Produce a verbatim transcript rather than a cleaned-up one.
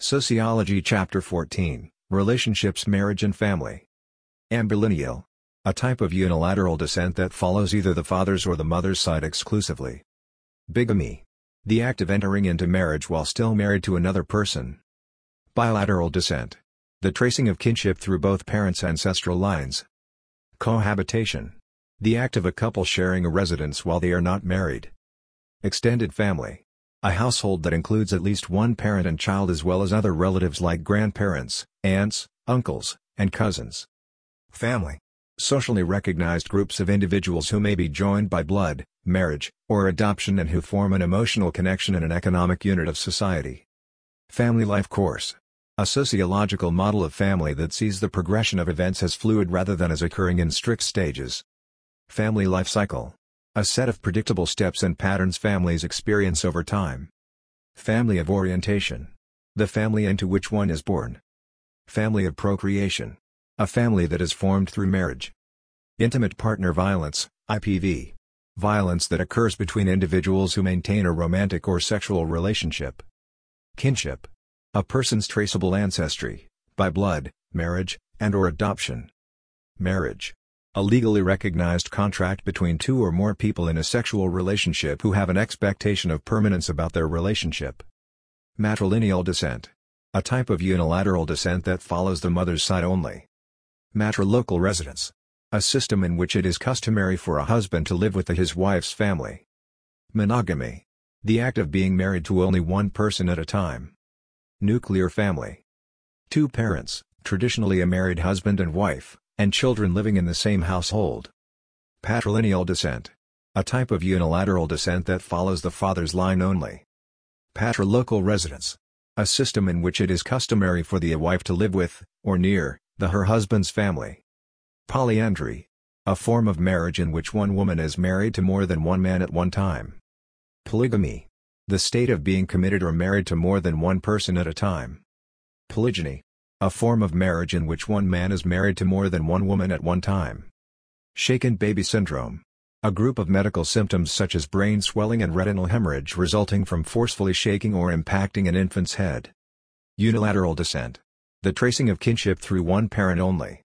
Sociology Chapter fourteen, Relationships, Marriage and Family. Ambilineal. A type of unilateral descent that follows either the father's or the mother's side exclusively. Bigamy. The act of entering into marriage while still married to another person. Bilateral descent. The tracing of kinship through both parents' ancestral lines. Cohabitation. The act of a couple sharing a residence while they are not married. Extended family. A household that includes at least one parent and child as well as other relatives like grandparents, aunts, uncles, and cousins. Family. Socially recognized groups of individuals who may be joined by blood, marriage, or adoption and who form an emotional connection and an economic unit of society. Family life course. A sociological model of family that sees the progression of events as fluid rather than as occurring in strict stages. Family life cycle. A set of predictable steps and patterns families experience over time. Family of orientation. The family into which one is born. Family of procreation. A family that is formed through marriage. Intimate partner violence, I P V. Violence that occurs between individuals who maintain a romantic or sexual relationship. Kinship. A person's traceable ancestry, by blood, marriage, and or adoption. Marriage. A legally recognized contract between two or more people in a sexual relationship who have an expectation of permanence about their relationship. Matrilineal descent. A type of unilateral descent that follows the mother's side only. Matrilocal residence. A system in which it is customary for a husband to live with his wife's family. Monogamy. The act of being married to only one person at a time. Nuclear family. Two parents, traditionally a married husband and wife, and children living in the same household. Patrilineal descent. A type of unilateral descent that follows the father's line only. Patrilocal residence. A system in which it is customary for the wife to live with, or near, the her husband's family. Polyandry. A form of marriage in which one woman is married to more than one man at one time. Polygamy. The state of being committed or married to more than one person at a time. Polygyny. A form of marriage in which one man is married to more than one woman at one time. Shaken baby syndrome. A group of medical symptoms such as brain swelling and retinal hemorrhage resulting from forcefully shaking or impacting an infant's head. Unilateral descent. The tracing of kinship through one parent only.